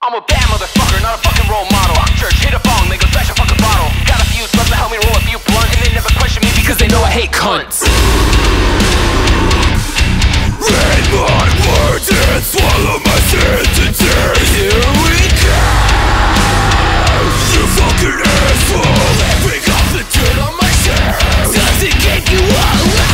I'm a bad motherfucker, not a fucking role model. Fuck church, hit a bong, they go smash a fucking bottle. Got a few sluts to help me roll a few blunts, and they never question me because they know I hate cunts. Read my words and swallow my sentences. Here we go. You fucking asshole. Pick off the dirt on my shirt. Does it get you all?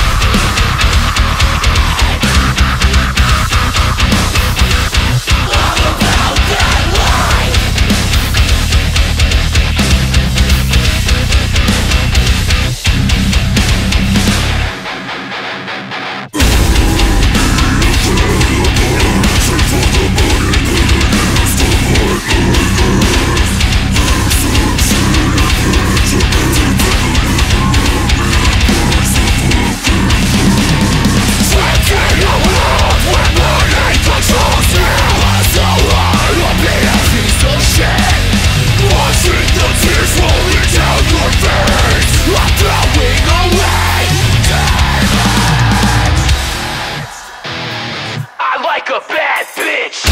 A bad bitch.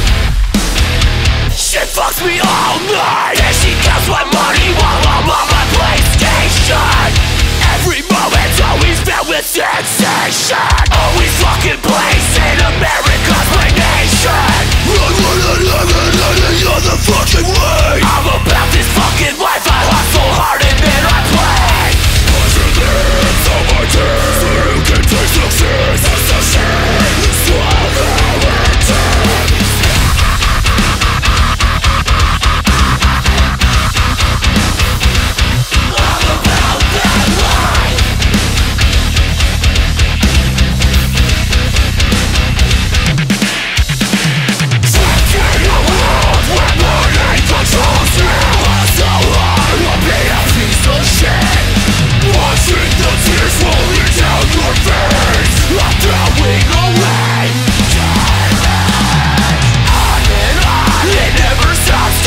She fucks me all night, and she counts my money while I'm on my PlayStation. Every moment's always filled with sensation. Always fucking blazing, America's my nation. You're the fucking way. I'm about this fucking life. I hustle hard and then I play. Put your lips on my teeth so you can taste success. That's the shit. Swallow.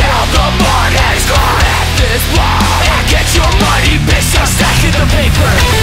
Paper.